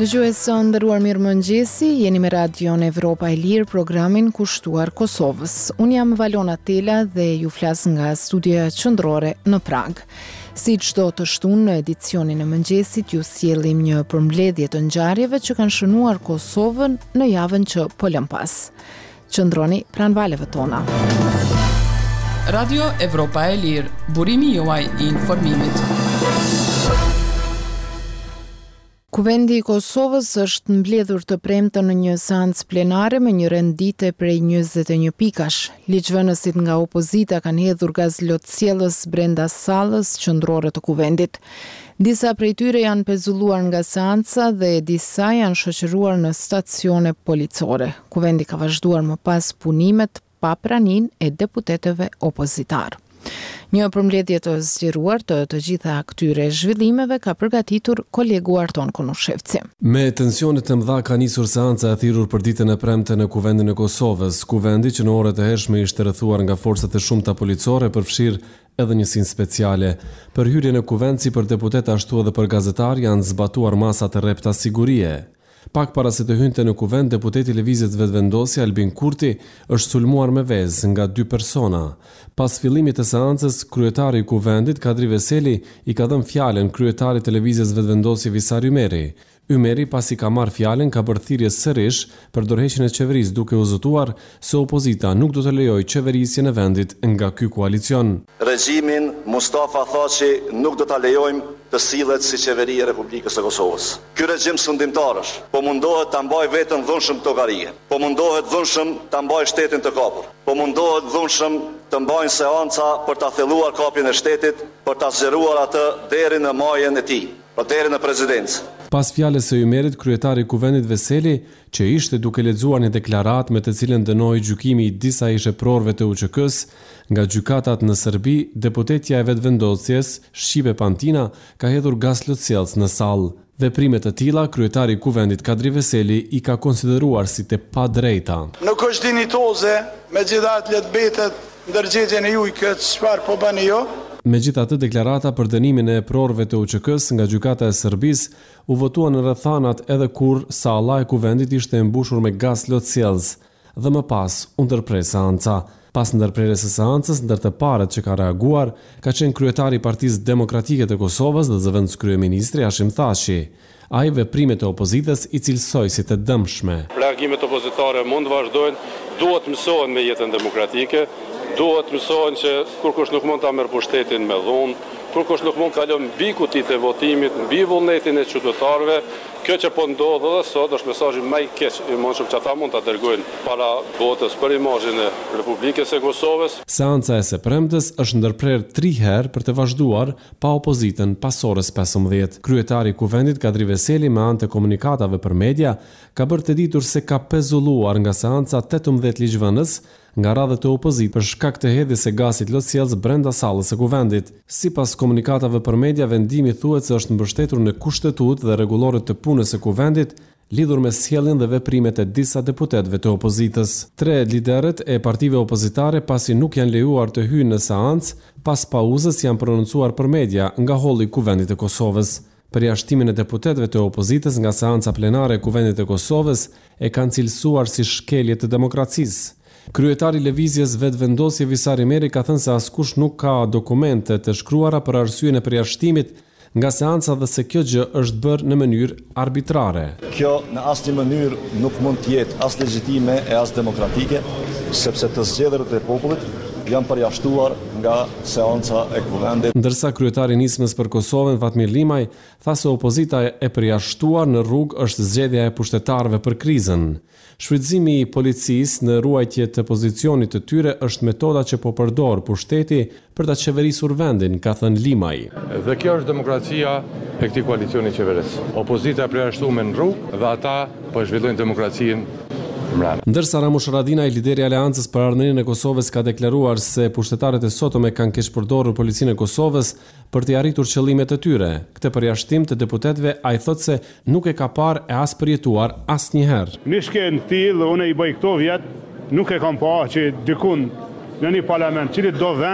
Dëgjuesë nderuar, mirëmëngjesi, jeni me Radion Evropa e Lirë, programin kushtuar Kosovës. Unë jam Valona Tela dhe ju flas nga studioja qendrore në Prag. Si çdo të shtunë në edicionin e mëngjesit, ju sjellim një përmbledhje të ngjarjeve që kanë shënuar Kosovën në javën që po lëm pas. Qëndroni pranë valeve tona. Radio Evropa e Lirë, burimi juaj I informimit. Kuvendi I Kosovës është mbledhur të premten në një seancë plenare me një rendite prej 21 pikash. Ligjvënësit nga opozita kanë hedhur gazlotësjellës brenda sallës qendrore të kuvendit. Disa prej tyre janë pezulluar nga seanca dhe disa janë shoqëruar në stacione policore. Kuvendi ka vazhduar më pas punimet pa praninë e deputetëve opozitar. Një përmbledhje të zgjeruar të gjitha këtyre zhvillimeve ka përgatitur kolegu Arton Konushevci. Me tensione të mëdha ka nisur seanca e thirrur për ditën e premte në kuvendin e Kosovës. Kuvendi që në orët e hershme ishte rrethuar nga forcat e shumta policore përfshir edhe njësinë speciale. Për hyrjen në kuvend si për deputet ashtu edhe për gazetar janë zbatuar masa të rrepta sigurie. Pak para se të hynte në kuvend, deputeti Lëvizjes Vetëvendosje Albin Kurti është sulmuar me vezë nga 2 persona. Pas fillimit të seancës, kryetari I kuvendit Kadri Veseli I ka dhënë fjalën kryetarit të Lëvizjes Vetëvendosje Visar Ymeri. Ymeri pasi ka marrë fjalën ka bërë thirrje sërish për dorëheqjen e qeverisë duke u zotuar se opozita nuk do të lejojë qeverisjen e vendit nga ky koalicion. Regjimin Mustafa Thaçi nuk do ta lejojmë të sillet si qeveri e Republikës së Kosovës. Ky regjim sundimtarësh po mundohet ta mbajë veten dhunshëm togarie, po mundohet dhunshëm ta mbajë shtetin të kapur, po mundohet dhunshëm të mbajnë seanca për ta thelluar kapjen e shtetit, për ta zgjeruar atë deri në majën e tij, deri në prezidencë. Pas fjalës së Ymerit, kryetari I kuvendit Veseli, që ishte duke lexuar një deklaratë me të cilën dënoi gjykimi I disa isheprorëve të UÇK-s nga gjykatat në Serbi, deputetja e Vetëvendosjes, Shqipe Pantina, ka hedhur gazlotësjellës në sallë. Veprime të tilla, kryetari I kuvendit Kadri Veseli I ka konsideruar si të padrejta. Nuk është dinitoze, megjithatë le të betet ndërgjegjjen e juaj këtë çfarë po bëni ju. Megjithatë, deklarata për dënimin e prorëve të UÇK-s nga gjykata e Serbisë u votua në rrethanat edhe kur salla e kuvendit ishte e mbushur me gazlotësjellës dhe më pas u ndërprer seanca. Pas ndërprerjes së seancës, ndër të parët që ka reaguar, ka qenë kryetari I Partisë Demokratike të Kosovës dhe zëvendës kryeministri Hashim Thaçi. Ai veprimet e opozitës I cilësoi si të dëmshme. Reagimet opozitare mund vazhdojnë, duhet mësohen me jetën demokratike. Duhet mësohen që kur kush nuk mund ta merr pushtetin me dhunë, kur kush nuk mund kalon mbi kutitë e votimit, mbi vullnetin e qytetarëve. Kjo që po ndodh edhe sot është mesazhi më I keq I mundshëm që ata mund ta dërgojnë para botës për imazhin e Republikës së Kosovës. Seanca e së premtes është ndërprer 3 herë për të vazhduar pa opozitën pas orës 15. Kryetari I kuvendit Kadri Veseli me anë të komunikatave për media ka bërë të ditur se ka pezulluar nga seanca 18 ligjvënës nga radhët e opozitës për shkak të hedhjes së gazit lotësjellës brenda sallës së kuvendit. Sipas komunikatave për media, vendimi thuhet se është mbështetur në kushtetut dhe rregulloret të punës së kuvendit lidhur me sjelljen dhe veprimet e disa deputetëve të opozitës. 3 liderët e partive opozitare pasi nuk janë lejuar të hyjnë në seancë, pas pauzës janë prononcuar për media nga holli I kuvendit të Kosovës. Përjashtimin e deputetëve të opozitës nga seanca plenare e kuvendit të Kosovës e kanë cilësuar si shkelje të demokracisë. Kryetari I Lëvizjes Vetëvendosje Visar Ymeri ka thënë se askush nuk ka dokumente të shkruara për arsyeën e përjashtimit nga seanca dhe se kjo gjë është bërë në mënyrë arbitrare. Kjo në asnjë mënyrë nuk mund të jetë as legjitime e as demokratike, sepse të zgjedhërit e popullit janë përjashtuar nga seanca e kuvendit. Ndërsa kryetari I nismës për Kosovën Fatmir Limaj tha se opozita e përjashtuar në rrugë është zgjedhja e pushtetarëve për krizën. Shfrytëzimi I policisë në ruajtje të pozicionit të tyre është metoda që po përdor pushteti për ta qeverisur vendin, ka thënë Limaj. Dhe kjo është demokracia e këtij koalicioni qeveris. Opozita përjashtuar në rrugë dhe ata po zhvillojnë demokracinë. Ndërsa Ramush Haradinaj, lideri I Aleancës për Ardhmërinë e Kosovës, ka deklaruar se pushtetarët e sotme kanë keq përdorur policinë e Kosovës për të arritur qëllimet e tyre. Këtë përjashtim të deputetëve ai thotë se nuk e ka parë e as përjetuar asnjëherë. Nishke në tillë, unë I bëj këto vjet, nuk e kam parë që dikun në një parlament, cili do vend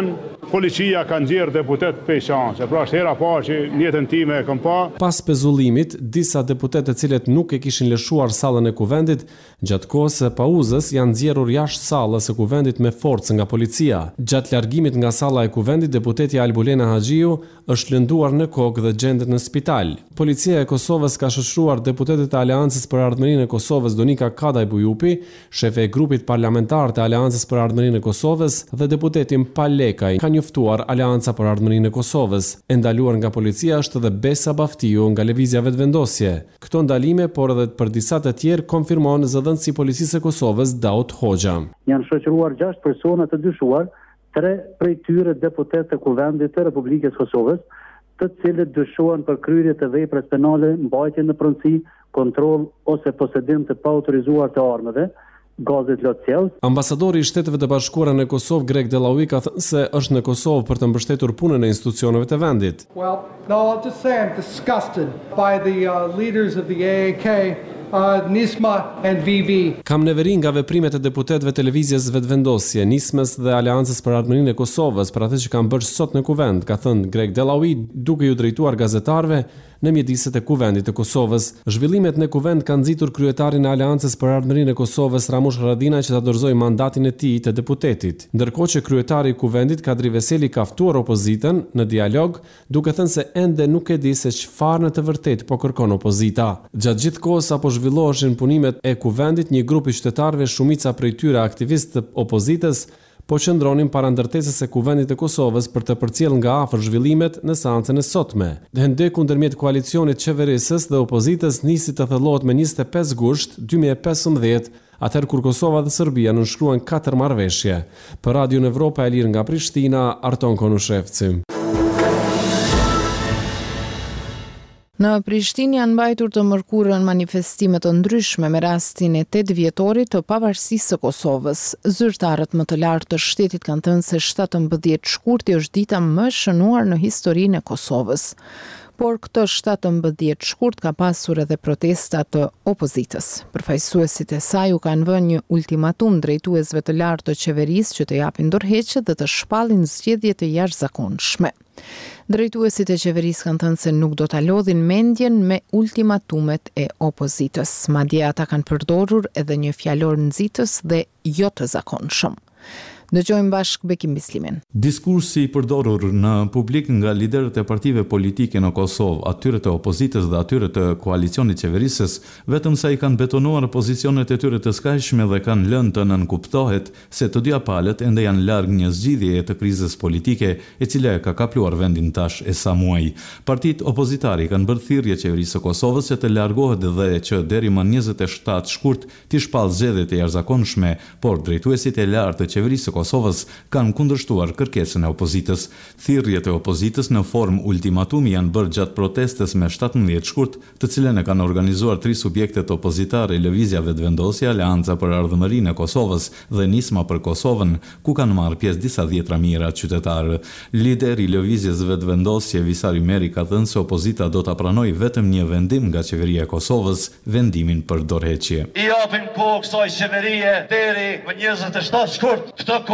policia ka nxjerrë deputet pe shanse. Pra është hera parë që në jetën time e kam pa. Pas pezullimit, disa deputet të cilët nuk e kishin lëshuar sallën e kuvendit, gjatë kohës së pauzës janë nxjerrur jashtë sallës së kuvendit me forcë nga policia. Gjatë largimit nga salla e kuvendit, deputetja Albulena Haxhiu është lënduar në kokë dhe gjendet në spital. Policia e Kosovës ka shoqëruar deputetët e Aleancës për Ardhmërinë e Kosovës Donika Kadaj Bujupi, shefe e grupit parlamentar të Aleancës për Ardhmërinë e Kosovës dhe deputetin Palekaj ka njoftuar Aleanca për Ardhmërinë e Kosovës. E ndaluar nga policia është edhe Besa Baftiu nga Lëvizja Vetëvendosje. Këto ndalime, por edhe për disa të tjerë, konfirmon zëdhënësi i Policisë së Kosovës Daut Hoxha. Janë shoqëruar 6 persona të dyshuar, 3 prej tyre deputet të Kuvendit të Republikës Kosovës, të cilët dyshohen për kryerje të veprave penale, mbajtje në pronësi, kontroll ose posedim të paautorizuar të armëve, gazet lotësjellës. Ambasadori i Shteteve të Bashkuara në Kosovë, Greg Delaui, ka thënë se është në Kosovë për të mbështetur punën e institucioneve të vendit. Well, no, I'll just say I'm disgusted by the leaders of the AAK, Nisma and VV. Kam neveri nga veprimet e deputetëve të Lëvizjes Vetëvendosje, Nismës dhe Aleancës për Ardhmërinë e Kosovës për atë që kanë bërë sot në kuvend, ka thënë Greg Delaui, duke ju drejtuar gazetarëve në mjediset e kuvendit të Kosovës. Zhvillimet në kuvend kanë nxitur kryetarin e Aleancës për Ardhmërinë e Kosovës Ramush Haradinaj që ta dorëzoi mandatin e tij të deputetit, ndërkohë që kryetari i kuvendit Kadri Veseli ka ftuar opozitën në dialog, duke thënë se ende nuk e di se çfarë në të vërtetë po kërkon opozita. Gjatë gjithë kohës apo zhvilloheshin punimet e kuvendit, një grup i qytetarëve, shumica prej tyre aktivistë të opozitës, po qëndronin para ndërtesës së kuvendit të Kosovës për të përcjellë nga afër zhvillimet në seancën e sotme. Ndeku ndërmjet koalicionit qeverisës dhe opozitës nisi të thellohet me 25 gusht 2015, atëherë kur Kosova dhe Serbia nënshkruan 4 marrëveshje. Për Radio Evropa e Lirë nga Prishtina, Arton Konushevci. Në Prishtinë janë mbajtur të mërkurën manifestime të ndryshme me rastin e 8 vjetorit të pavarësisë së Kosovës. Zyrtarët më të lartë të shtetit kanë thënë se 17 shkurti është dita më e shënuar në historinë e Kosovës. Por këtë 17 shkurt ka pasur edhe protesta të opozitës. Përfaqësuesit e saj u kanë vënë një ultimatum drejtuesve të lartë të qeverisë që të japin dorëheqje dhe të shpallin zgjedhje të jashtëzakonshme. Drejtuesit e qeverisë kanë thënë se nuk do ta lodhin mendjen me ultimatumet e opozitës. Madje ata kanë përdorur edhe një fjalor nxitës dhe jo të zakonshëm. Dëgjojmë bashkë Bekim Bislimin. Diskursi i përdorur në publik nga liderët e partive politike në Kosovë, atyre të opozitës dhe atyre të koalicionit qeverisës, vetëm sa i kanë betonuar pozicionet e tyre të skajshme dhe kanë lënë të nënkuptohet se të dyja palët ende janë larg një zgjidhje të krizës politike e cila ka kapluar vendin tash e sa muaj. Partit opozitari kanë bërë thirrje qeverisë së Kosovës se të largohet dhe që deri më 27 shkurt të shpall zgjedhjet e jashtëzakonshme, por drejtuesit e lartë të qeverisë Kosovës kanë kundërshtuar kërkesën e opozitës. Thirrjet e opozitës në formë ultimatumi janë bërë gjatë protestës me 17 shkurt, të cilën e kanë organizuar 3 subjektet opozitare, Lëvizja Vetëvendosje, Aleanca për Ardhmërinë e Kosovës dhe Nisma për Kosovën, ku kanë marrë pjesë disa dhjetra mijëra qytetarë. Lideri i Lëvizjes Vetëvendosje, Visari Meri, ka thënë se opozita do ta pranojë vetëm një vendim nga qeveria e Kosovës, vendimin për dorëheqje. I japim kohë kësaj qeverie deri më 27 shkurt.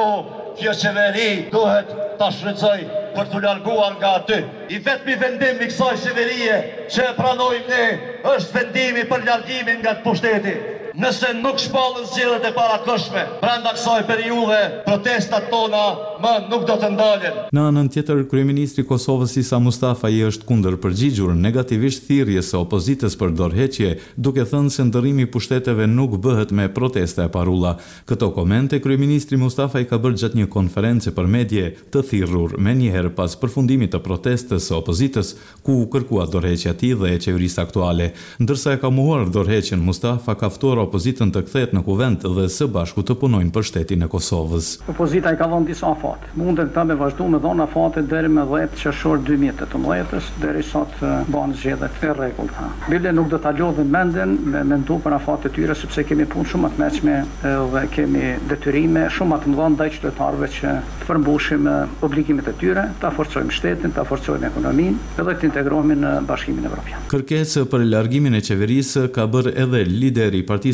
Kjo qeveri duhet ta shfrytëzoj për të larguar nga aty. I vetmi vendim i kësaj qeverie që e pranojmë ne është vendimi për largimin nga pushteti. Nëse nuk shpallën zgjedhjet e parakoshme, brenda kësaj periudhe protestat tona më nuk do të ndalen. Në anën tjetër, kryeministri i Kosovës Isa Mustafaj është kundër përgjigjur negativisht thirrjes së opozitës për dorëheqje, duke thënë se ndërrimi i pushteteve nuk bëhet me protesta e parulla. Këto komente kryeministri Mustafaj ka bërë gjatë një konferencë për medie të thirrur menjëherë pas përfundimit të protestës së opozitës, ku kërkua dorëheqja e tij dhe e qeverisë aktuale. Ndërsa e ka mohuar dorëheqjen, Mustafa ka ftuar opozitën të kthehet në kuvend dhe së bashku të punojnë për shtetin e Kosovës. Opozita i ka dhënë disa afate. Mundet ta me vazhdu me dhënë afate deri me 10 qershor 2018 derisa të bëhen zgjedhjet të rregullta. Bile nuk do ta lodhin mendjen me mendu për afate të tyre sepse kemi punë shumë të mëshme dhe kemi detyrime shumë të mëdha ndaj qytetarëve që të përmbushim obligimet e tyre, ta forcojmë shtetin, ta forcojmë ekonominë edhe të integrohemi në Bashkimin Evropian. Kërkesë për largimin e qeverisë ka bërë edhe lideri i Partisë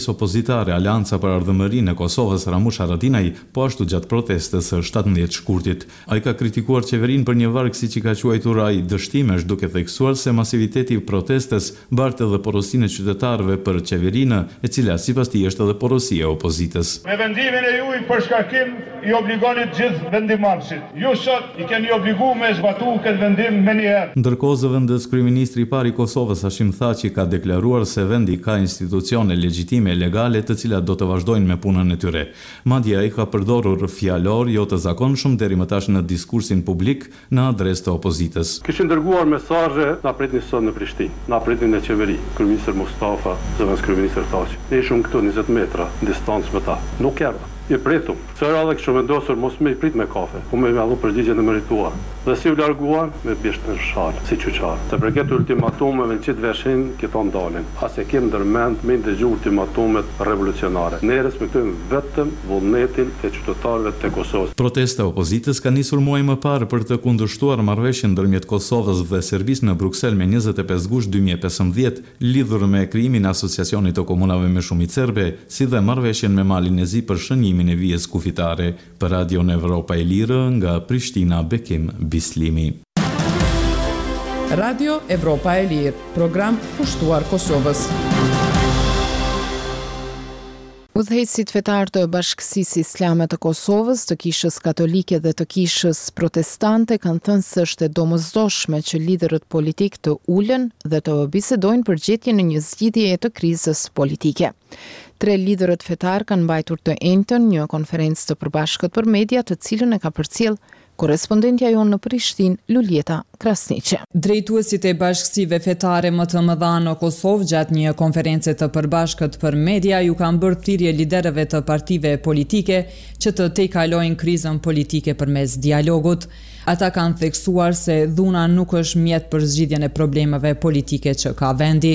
partisë opozitare Alianca për Ardhmërinë e Kosovës Ramush Haradinaj po ashtu gjatë protestës së 17 shkurtit. Ai ka kritikuar qeverinë për një varg siç i ka quajtur ai dështimesh, duke theksuar se masiviteti i protestës bartë edhe porosinë e qytetarëve për qeverinë, e cila sipas tij është edhe porosia e opozitës. Me vendimin e juaj për shkarkim i obligoni të gjithë vendimarrësit. Ju sot i keni obliguar me zbatu këtë vendim me njëherë. Ndërkohë zëvendës kryeministri i parë i Kosovës Hashim Thaçi ka deklaruar se vendi ka institucione legjitime e legale të cilat do të vazhdojnë me punën e tyre. Madje ai ka përdorur fjalor jo të zakonshëm deri më tash në diskursin publik në adresë të opozitës. Kishin dërguar mesazhe na pritni sot në Prishtinë, na pritni në qeveri, kryeministër Mustafa, zëvendës kryeministër Thaçi. Ne ishim këtu 20 metra distancë me ta. Nuk erdha. I pritum. Sëra dhe kështu vendosur mos me i prit me kafe, po me allu përgjigjen e merituar. Dhe si u larguan me bisht në shalë, si qyqar. Të përket ultimatumeve në qitë veshin, këto ndalin. As e kem ndërmend me ndëgju ultimatumet revolucionare. Ne respektojmë vetëm vullnetin e qytetarëve të Kosovës. Protesta e opozitës ka nisur muaj më parë për të kundërshtuar marrëveshjen ndërmjet Kosovës dhe Serbisë në Bruksel me 25 gusht 2015, lidhur me krijimin e asociacionit të komunave me shumicë serbe, si dhe marrëveshjen me Malin e Zi për shënimin e vijës kufitare. Për Radion Evropa e Lirë nga Prishtina, Bekim Bislimi. Radio Evropa e Lirë, program pushtuar Kosovës. Udhëheqësit fetar të Bashkësisë Islame të Kosovës, të Kishës Katolike dhe të Kishës Protestante kanë thënë se është e domosdoshme që liderët politik të ulen dhe të bisedojnë për gjetjen e një zgjidhjeje të krizës politike. 3 liderët fetar kanë mbajtur të njëjtën një konferencë të përbashkët për media, të cilën e ka përcjell korespondentja jonë në Prishtinë, Luljeta Krasniqi. Drejtuesit e bashkësive fetare më të mëdha në Kosovë gjatë një konferencë të përbashkët për media ju kanë bërë thirrje liderëve të partive politike që të tejkalojnë krizën politike përmes dialogut. Ata kanë theksuar se dhuna nuk është mjet për zgjidhjen e problemeve politike që ka vendi.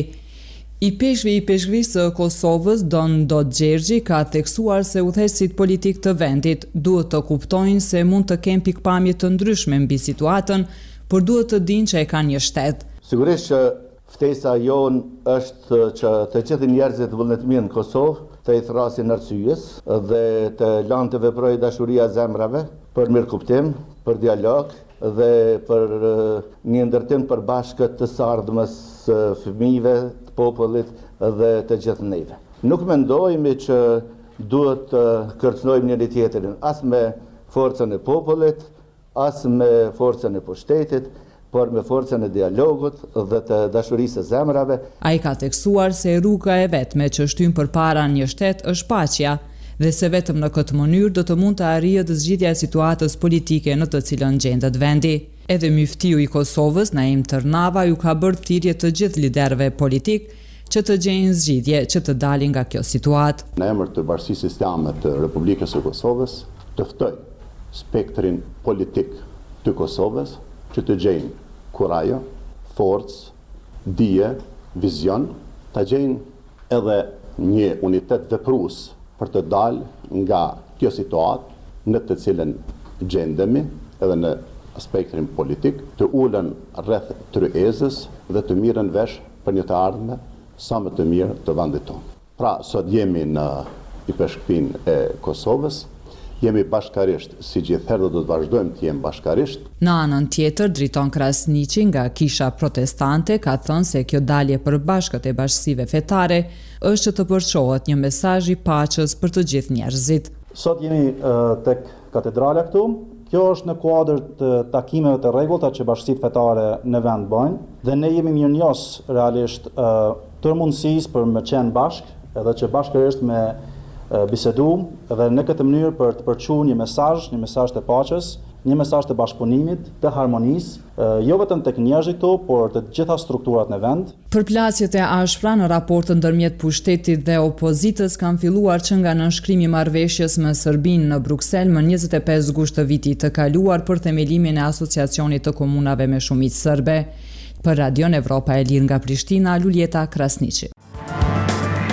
I peshkvisë të Kosovës, Don Dodgjergji, ka theksuar se udhëheqësit politik të vendit duhet të kuptojnë se mund të kenë pikpamje të ndryshme mbi situatën, por duhet të dinë që e kanë një shtet. Sigurisht që ftesa jonë është që të gjithë njerëzit vullnetmirë në Kosovë të i thrasin arsyes dhe të lanë të veprojë dashuria zemrave për mirëkuptim, për dialog dhe për një ndërtim përbashkët të sardhmës fëmijëve, popullit dhe të gjithë neve. Nuk mendojmë që duhet të kërcënojmë njëri tjetrin, as me forcën e popullit, as me forcën e pushtetit, por me forcën e dialogut dhe të dashurisë së zemrave. Ai ka theksuar se rruga e vetme që shtyn përpara një shtet është paqja, dhe se vetëm në këtë mënyrë do të mund të arrihet zgjidhja e situatës politike në të cilën gjendet vendi. Edhe muftiu i Kosovës, Naim Tërnava, ju ka bërë thirrje të gjithë liderëve politik që të gjejnë zgjidhje që të dalin nga kjo situatë. Në emër të Bashkisë Islame të Republikës së Kosovës, të ftoj spektrin politik të Kosovës që të gjejnë kurajo, forcë, dije, vizion, të gjejnë edhe një unitet veprues për të dalë nga kjo situatë në të cilën gjendemi edhe në aspektin politik, të ulen rreth tryezës dhe të mirën vesh për një të ardhme sa më të mirë të vendit tonë. Pra, sot jemi në i peshkpinë e Kosovës, jemi bashkarisht, si gjithherë do të vazhdojmë të jemi bashkarisht. Në anën tjetër, Driton Krasniqi nga Kisha Protestante ka thënë se kjo dalje për bashkët e bashkësive fetare është që të përçohet një mesazh i paqes për të gjithë njerëzit. Sot jemi tek katedrala këtu. Kjo është në kuadër të takimeve të rregullta që bashkësitë fetare në vend bëjnë dhe ne jemi mirënjohës realisht tërmundësisë për me qenë bashkë edhe që bashkërisht me bisedu dhe në këtë mënyrë për të përçuar një mesazh të paqes, një mesazh të bashkëpunimit, të harmonisë, jo vetëm tek njerëzit këtu, por të gjitha strukturat në vend. Përplasjet e ashpra në raportën ndërmjet pushtetit dhe opozitës kanë filluar që nga nënshkrimi i marrëveshjes me Serbinë në Bruksel më 25 gusht të vitit të kaluar për themelimin e asociacionit të komunave me shumicë serbe. Për Radion Evropa e Lirë nga Prishtina, Luljeta Krasniqi.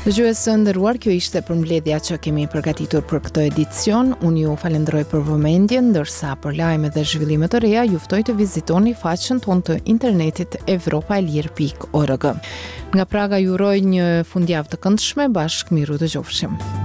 Dëgjues së nderuar, kjo ishte përmbledhja që kemi përgatitur për këtë edicion. Unë ju falenderoj për vëmendjen, ndërsa për lajme dhe zhvillime të reja ju ftoj të vizitoni faqen tonë të internetit evropaelir.org. Nga Praga ju uroj një fundjavë të këndshme, bashkë miru dëgjofshim.